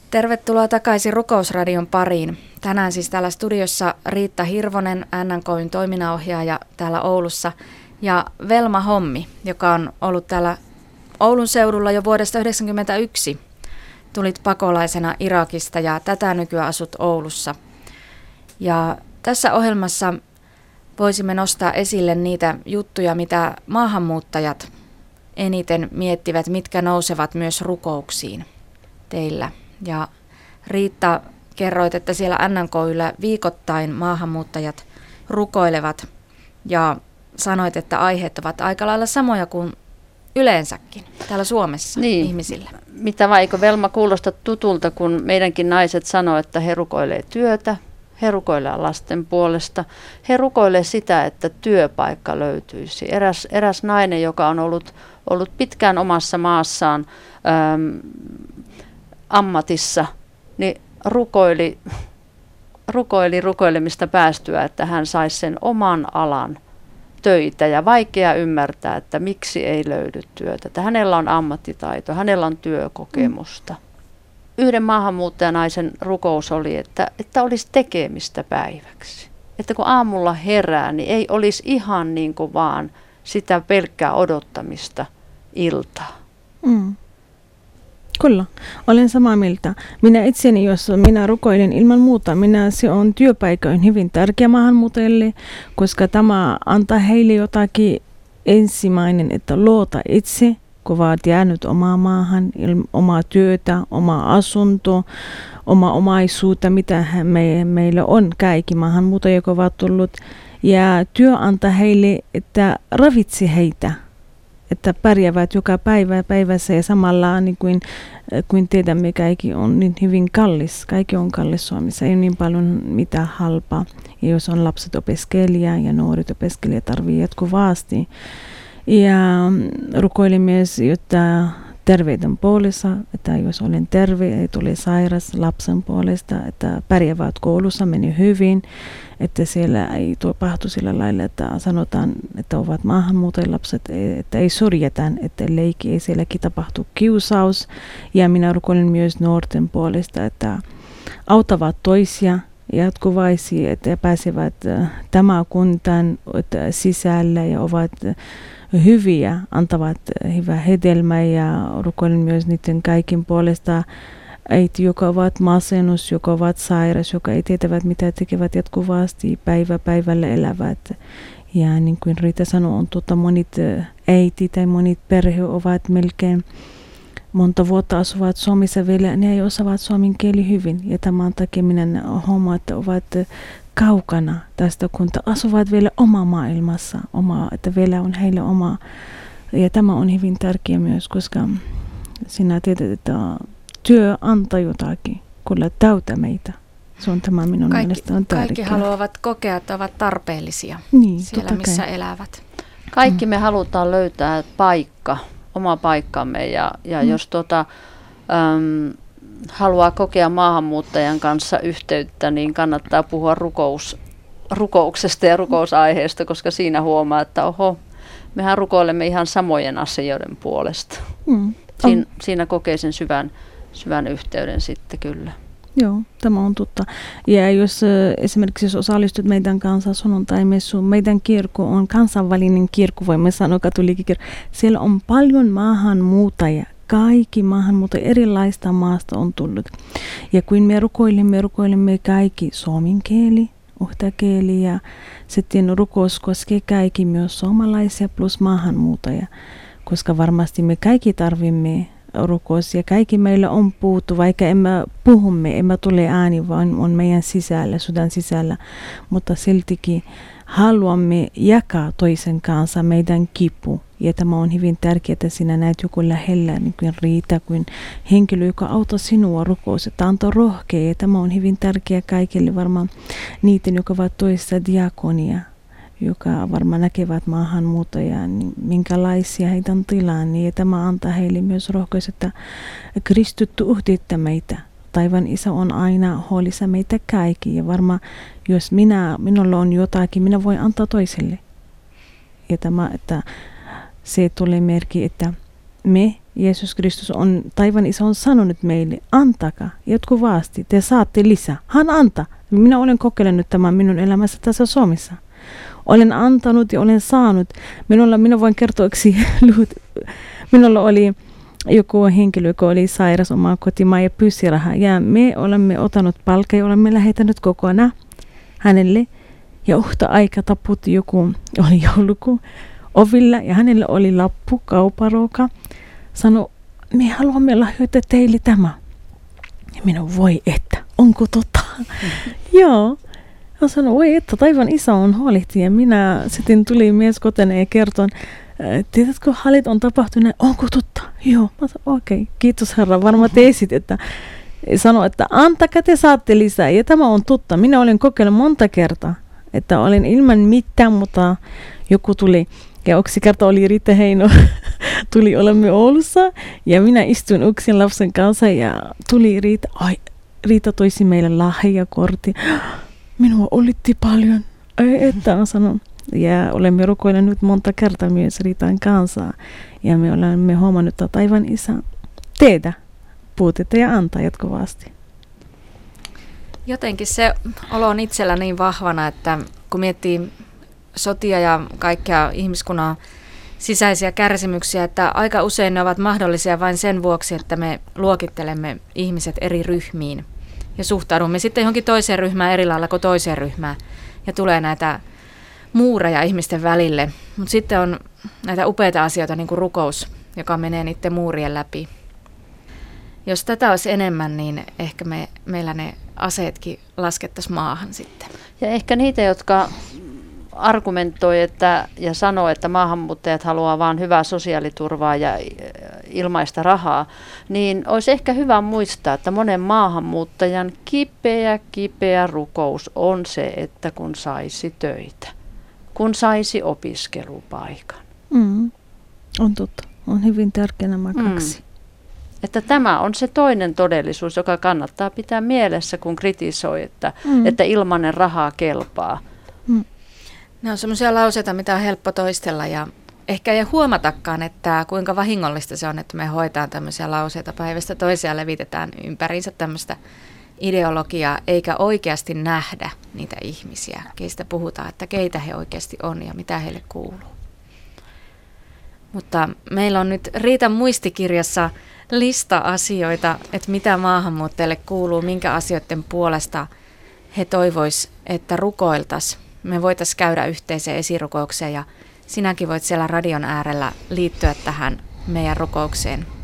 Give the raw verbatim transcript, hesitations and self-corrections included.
Tervetuloa takaisin Rukousradion pariin. Tänään siis täällä studiossa Riitta Hirvonen, N N K:n toiminnanohjaaja täällä Oulussa, ja Velma Hommi, joka on ollut täällä Oulun seudulla jo vuodesta yhdeksänkymmentäyksi. Tulit pakolaisena Irakista ja tätä nykyään asut Oulussa. Ja tässä ohjelmassa voisimme nostaa esille niitä juttuja, mitä maahanmuuttajat eniten miettivät, mitkä nousevat myös rukouksiin teillä. Ja Riitta, kerroit, että siellä N N K:llä viikoittain maahanmuuttajat rukoilevat ja sanoit, että aiheet ovat aika lailla samoja kuin yleensäkin täällä Suomessa niin, ihmisillä. Mitä vai, eikö Velma kuulosta tutulta, kun meidänkin naiset sanoo, että he rukoilee työtä, he rukoilee lasten puolesta, he rukoilee sitä, että työpaikka löytyisi. Eräs, eräs nainen, joka on ollut, ollut pitkään omassa maassaan äm, ammatissa, niin rukoili, rukoili rukoilemista päästyä, että hän saisi sen oman alan töitä, ja vaikea ymmärtää, että miksi ei löydy työtä. Että hänellä on ammattitaito, hänellä on työkokemusta. Yhden maahanmuuttajanaisen rukous oli, että, että olisi tekemistä päiväksi. Että kun aamulla herää, niin ei olisi ihan niin kuin vaan sitä pelkkää odottamista iltaa. Mm. Kyllä, olen samaa mieltä. Minä itseni, jos minä rukoilen ilman muuta, minä se on työpaikka on hyvin tärkeä maahanmuuttajille, koska tämä antaa heille jotakin ensimmäinen, että luota itse, kun ovat jäänyt omaa maahan, omaa työtä, omaa asuntoa, omaa omaisuutta, mitä me, meillä on kaikki maahanmuuttajia, jotka ovat tullut. Ja työ antaa heille, että ravitsi heitä, että pärjäävät joka päivä päivässä, ja samalla niin kuin, kuin tiedämme, kaikki on niin hyvin kallis. Kaikki on kallis Suomessa, ei ole niin paljon mitään halpaa. Ja jos on lapset opiskelija ja nuoret opiskelija tarvitsee jatkuvasti. Ja rukoilin myös, jotta terveyden puolesta, että jos olen terve, ei tule sairas lapsen puolesta, että pärjäävät koulussa, meni hyvin, että siellä ei tapahtu sillä lailla, että sanotaan, että ovat maahanmuuttajalapset, että ei syrjätään, että leikki ei sielläkin tapahtu kiusaus. Ja minä rukoilin myös nuorten puolesta, että auttavat toisia jatkuvasti, että pääsevät tämän kuntaan sisällä ja ovat hyviä, antavat hyvää hedelmää, ja rukoilen myös niiden kaikin puolesta äiti, joka ovat masennus, joka ovat sairas, joka ei tietävät mitä tekevät jatkuvasti, päivä päivällä elävät. Ja niin kuin Riitta sanoi, on tuota, monet äiti tai monet perhe ovat melkein monta vuotta asuvat Suomessa vielä, ne ei osaavat suomen kieli hyvin, ja tämän takia minä huomaan, että ovat kaukana tästä, kun asuvat vielä oma maailmassa, oma, että vielä on heillä oma. Ja tämä on hyvin tärkeä myös, koska sinä tiedät, että työ antaa jotakin, kyllä täytä meitä. Se on tämä minun kaikki, mielestä on tärkeää. Kaikki haluavat kokea, että ovat tarpeellisia niin, siellä, missä elävät. Kaikki me halutaan löytää paikka, oma paikkamme, ja, ja mm. jos tota, äm, haluaa kokea maahanmuuttajan kanssa yhteyttä, niin kannattaa puhua rukous, rukouksesta ja rukousaiheesta, koska siinä huomaa, että oho, mehän rukoilemme ihan samojen asioiden puolesta. Mm. Siin, siinä kokee sen syvän, syvän yhteyden sitten kyllä. Joo, tämä on totta. Ja jos äh, esimerkiksi jos osallistut meidän kanssa sunnuntaimessuun, meidän kirkko on kansainvälinen kirkko, voimme sanoa katoliikkikirkko. Siellä on paljon maahanmuuttajia. Kaikki maahanmuuttajia erilaista maasta on tullut. Ja kun me rukoilemme, rukoilemme kaikki suomen kieli, yhtä kieli, ja sitten rukous koskee kaikki myös suomalaisia plus maahanmuuttajia, koska varmasti me kaikki tarvimme rukous, ja kaikki meillä on puhuttu, vaikka emme puhumme, emme tule ääni, vaan on meidän sisällä, sydän sisällä, mutta siltikin haluamme jakaa toisen kanssa meidän kipu. Ja tämä on hyvin tärkeää, että sinä näet joku lähellä, niin kuin Riita, kuin henkilö, joka auttaa sinua rukous, että antaa rohkea. Ja tämä on hyvin tärkeää kaikille, varmaan niiden, jotka ovat toisessa diakonia, joka varmaan näkevät maahanmuuttajia, niin minkälaisia heidän tilaan. Ja tämä antaa heille myös rohkeus, että kristitty yhdistää meitä. Taivaan Isä on aina huolissa meitä kaikki, ja varmaan jos minä, minulla on jotakin, minä voin antaa toiselle. Ja tämä, että se tulee merkki, että me Jeesus Kristus on, taivaan isä on sanonut meille, antakaa jatkuvasti, te saatte lisää. Hän antaa. Minä olen kokeillut tämän minun elämässä tässä Suomessa. Olen antanut ja olen saanut. Minulla, minä voin kertoa yksi lyhyt. Minulla oli joku henkilö, joka oli sairas omaa kotimaan ja pyysi rahaa. Ja me olemme otanut palkkaa ja olemme lähettänyt kokonaan hänelle. Ja yhtä aikaa taputti joku, oli joulukuu ovilla ja hänellä oli lappu, kauparuoka. Sanoi, me haluamme lahjoittaa teille tämä. Ja minä voi että, onko totta? Mm. Joo. Hän sanoi, voi että, taivaan isä on huolehti. Ja minä sitten tuli mies kotona ja kertoin, tiedätkö, halit on tapahtunut, onko totta? Joo. Mä sanoin, okei, okay, kiitos herra, varmaan teisit, että sanoi, että antakaa te saatte lisää. Ja tämä on totta. Minä olen kokeillut monta kertaa, että olen ilman mitään, mutta joku tuli. Ja yksi kerta oli Riitta Heino, tuli olemme Oulussa ja minä istuin yksin lapsen kanssa ja tuli Riitta, ai Riitta toisi meille lahjakortti. Minua olitti paljon, ei että sanon. Ja olemme rukoilleet nyt monta kertaa myös Riitan kanssa ja me olemme huomannut, että taivaan isä tehdä puutetta ja antaa jatkuvasti. Jotenkin se olo on itsellä niin vahvana, että kun miettii sotia ja kaikkia ihmiskunnan sisäisiä kärsimyksiä, että aika usein ne ovat mahdollisia vain sen vuoksi, että me luokittelemme ihmiset eri ryhmiin ja suhtaudumme sitten johonkin toiseen ryhmään eri lailla kuin toiseen ryhmään ja tulee näitä muureja ihmisten välille. Mutta sitten on näitä upeita asioita niin kuin rukous, joka menee niiden muurien läpi. Jos tätä olisi enemmän, niin ehkä me, meillä ne aseetkin laskettaisiin maahan sitten. Ja ehkä niitä, jotka argumentoi että, ja sanoo, että maahanmuuttajat haluaa vain hyvää sosiaaliturvaa ja ilmaista rahaa, niin olisi ehkä hyvä muistaa, että monen maahanmuuttajan kipeä, kipeä rukous on se, että kun saisi töitä, kun saisi opiskelupaikan. Mm. On totta. On hyvin tärkeä nämä kaksi. Mm. Että tämä on se toinen todellisuus, joka kannattaa pitää mielessä, kun kritisoi, että, mm. että ilmainen rahaa kelpaa. Mm. Ne on semmoisia lauseita, mitä on helppo toistella ja ehkä ei huomatakaan, että kuinka vahingollista se on, että me hoitaan tämmöisiä lauseita päivästä toiseen ja levitetään ympäriinsä tämmöistä ideologiaa, eikä oikeasti nähdä niitä ihmisiä, keistä puhutaan, että keitä he oikeasti on ja mitä heille kuuluu. Mutta meillä on nyt Riitan muistikirjassa lista asioita, että mitä maahanmuuttajille kuuluu, minkä asioiden puolesta he toivois, että rukoiltaisiin. Me voitaisiin käydä yhteiseen esirukoukseen ja sinäkin voit siellä radion äärellä liittyä tähän meidän rukoukseen.